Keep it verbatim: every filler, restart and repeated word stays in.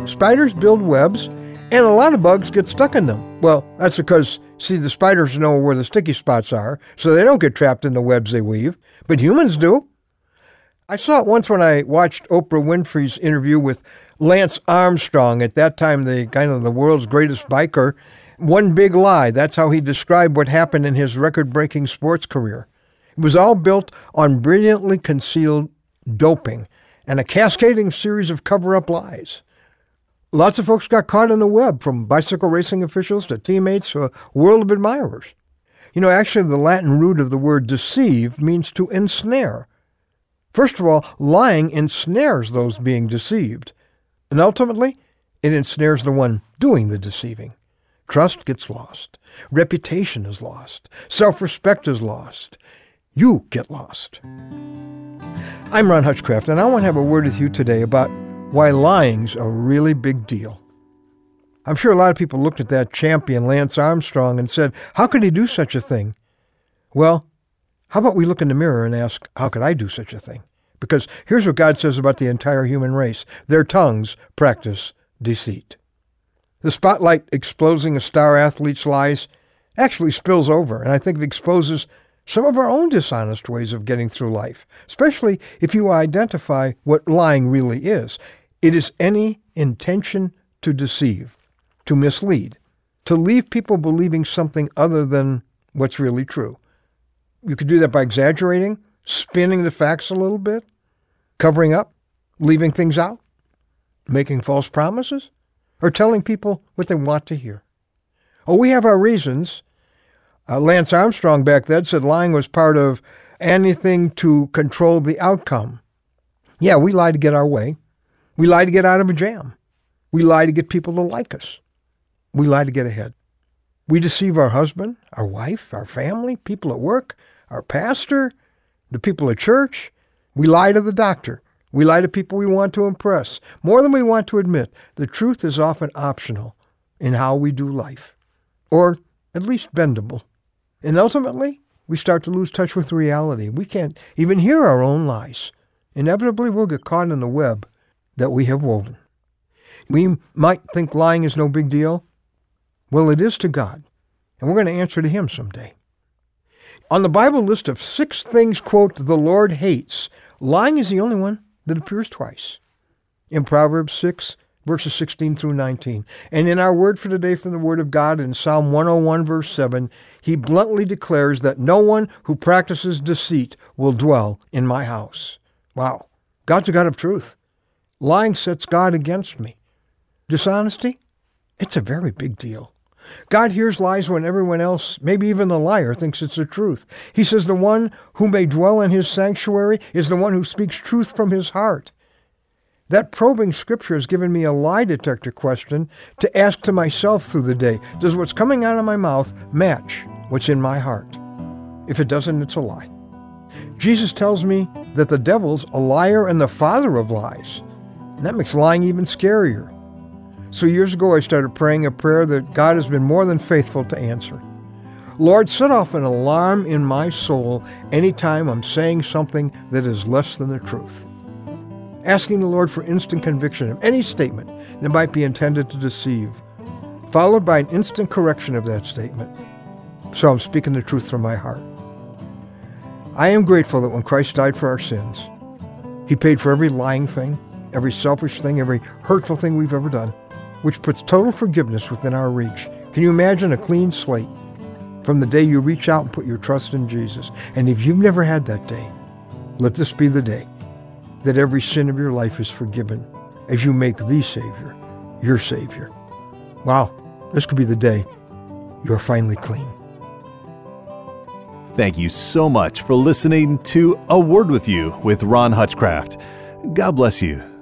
Spiders build webs, and a lot of bugs get stuck in them. Well, that's because, see, the spiders know where the sticky spots are, so they don't get trapped in the webs they weave, but humans do. I saw it once when I watched Oprah Winfrey's interview with Lance Armstrong, at that time the kind of the world's greatest biker. One big lie, that's how he described what happened in his record-breaking sports career. It was all built on brilliantly concealed doping and a cascading series of cover-up lies. Lots of folks got caught in the web, from bicycle racing officials to teammates to a world of admirers. You know, actually the Latin root of the word deceive means to ensnare. First of all, lying ensnares those being deceived. And ultimately, it ensnares the one doing the deceiving. Trust gets lost. Reputation is lost. Self-respect is lost. You get lost. I'm Ron Hutchcraft, and I want to have a word with you today about why lying's a really big deal. I'm sure a lot of people looked at that champion, Lance Armstrong, and said, how could he do such a thing? Well, how about we look in the mirror and ask, how could I do such a thing? Because here's what God says about the entire human race. Their tongues practice deceit. The spotlight exposing a star athlete's lies actually spills over, and I think it exposes some of our own dishonest ways of getting through life, especially if you identify what lying really is. It is any intention to deceive, to mislead, to leave people believing something other than what's really true. You could do that by exaggerating, spinning the facts a little bit, covering up, leaving things out, making false promises, or telling people what they want to hear. Oh, we have our reasons. Uh, Lance Armstrong back then said lying was part of anything to control the outcome. Yeah, we lie to get our way. We lie to get out of a jam. We lie to get people to like us. We lie to get ahead. We deceive our husband, our wife, our family, people at work, our pastor, the people at church. We lie to the doctor. We lie to people we want to impress. More than we want to admit, the truth is often optional in how we do life, or at least bendable. And ultimately, we start to lose touch with reality. We can't even hear our own lies. Inevitably, we'll get caught in the web that we have woven. We might think lying is no big deal. Well, it is to God, and we're going to answer to Him someday. On the Bible list of six things, quote, the Lord hates, lying is the only one that appears twice. In Proverbs six, verses sixteen through nineteen. And in our word for today from the Word of God in Psalm one oh one, verse seven, He bluntly declares that no one who practices deceit will dwell in my house. Wow. God's a God of truth. Lying sets God against me. Dishonesty? It's a very big deal. God hears lies when everyone else, maybe even the liar, thinks it's the truth. He says the one who may dwell in His sanctuary is the one who speaks truth from his heart. That probing scripture has given me a lie detector question to ask to myself through the day. Does what's coming out of my mouth match what's in my heart? If it doesn't, it's a lie. Jesus tells me that the devil's a liar and the father of lies. And that makes lying even scarier. So years ago, I started praying a prayer that God has been more than faithful to answer. Lord, set off an alarm in my soul anytime I'm saying something that is less than the truth. Asking the Lord for instant conviction of any statement that might be intended to deceive, followed by an instant correction of that statement. So I'm speaking the truth from my heart. I am grateful that when Christ died for our sins, He paid for every lying thing, every selfish thing, every hurtful thing we've ever done, which puts total forgiveness within our reach. Can you imagine a clean slate from the day you reach out and put your trust in Jesus? And if you've never had that day, let this be the day that every sin of your life is forgiven as you make the Savior your Savior. Wow, this could be the day you're finally clean. Thank you so much for listening to A Word With You with Ron Hutchcraft. God bless you.